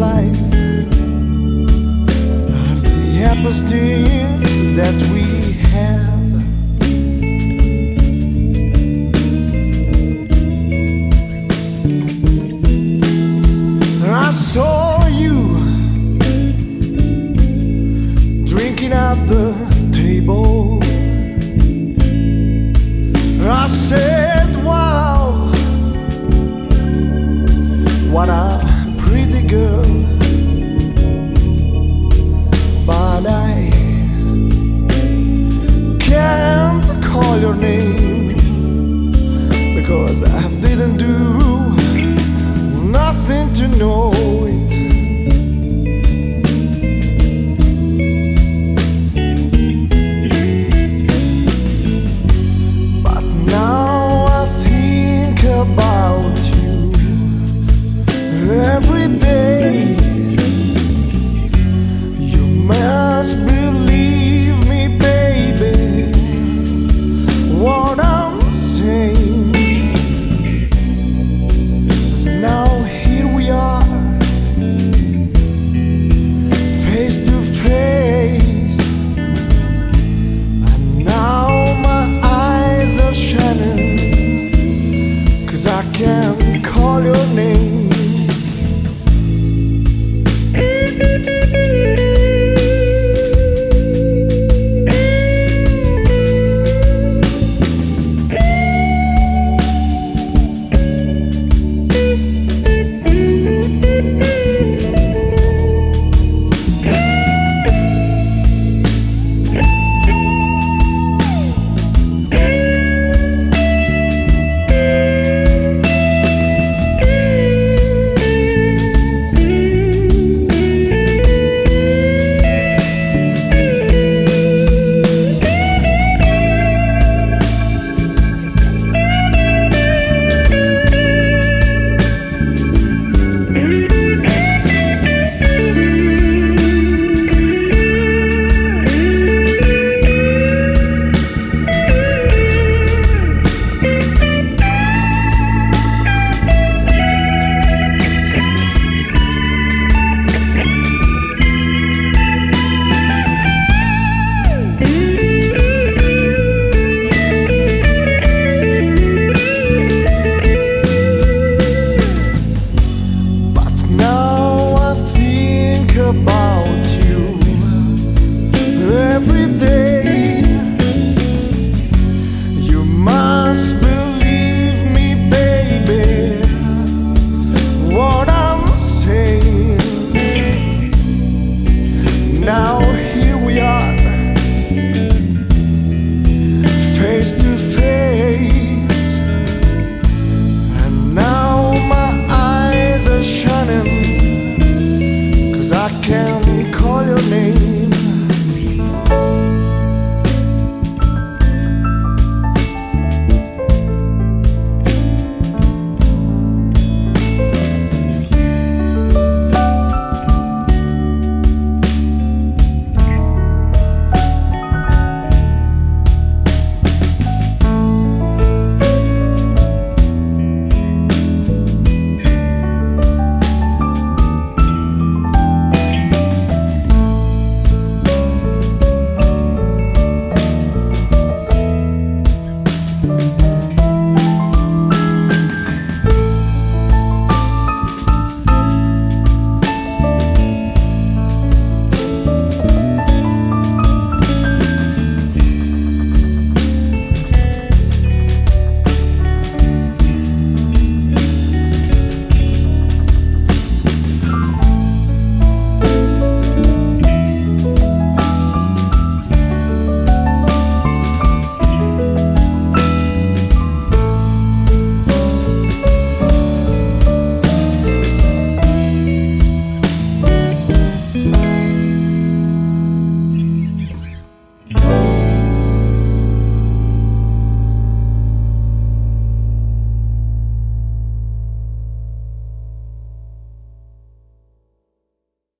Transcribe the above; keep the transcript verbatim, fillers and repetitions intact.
life are the happiest things that we have. I saw you drinking at the table. I said, wow, what a pretty girl. But I can't call your name because I didn't do nothing to know it. But now I think about you every day. You must believe me, baby, what I'm saying. Now here we are, face to face, and now my eyes are shining, 'cause I can't call your name.